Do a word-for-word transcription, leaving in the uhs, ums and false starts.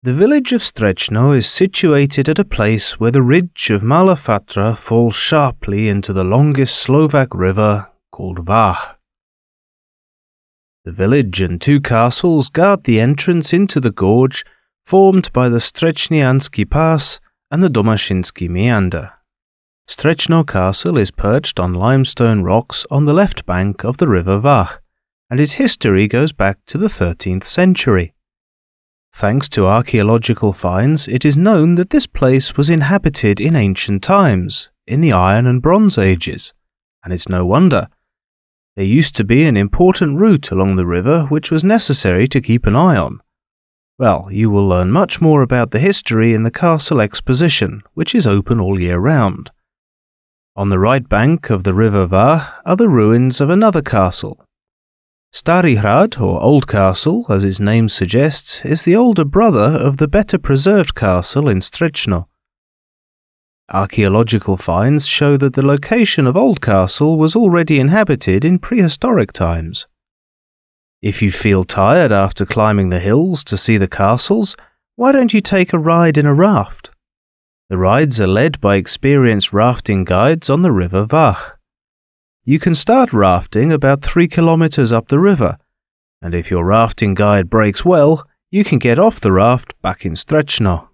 The village of Strechno is situated at a place where the ridge of Mala Fatra falls sharply into the longest Slovak river called Vach. The village and two castles guard the entrance into the gorge formed by the Strechniansky Pass and the Domashinsky Meander. Strechno Castle is perched on limestone rocks on the left bank of the river Vach, and its history goes back to the thirteenth century. Thanks to archaeological finds, it is known that this place was inhabited in ancient times, in the Iron and Bronze Ages, and it's no wonder. There used to be an important route along the river which was necessary to keep an eye on. Well, you will learn much more about the history in the castle exposition, which is open all year round. On the right bank of the river Vach are the ruins of another castle. Stary Hrad, or Old Castle, as its name suggests, is the older brother of the better preserved castle in Strechno. Archaeological finds show that the location of Old Castle was already inhabited in prehistoric times. If you feel tired after climbing the hills to see the castles, why don't you take a ride in a raft? The rides are led by experienced rafting guides on the river Vach. You can start rafting about three kilometers up the river, and if your rafting guide breaks well, you can get off the raft back in Strechno.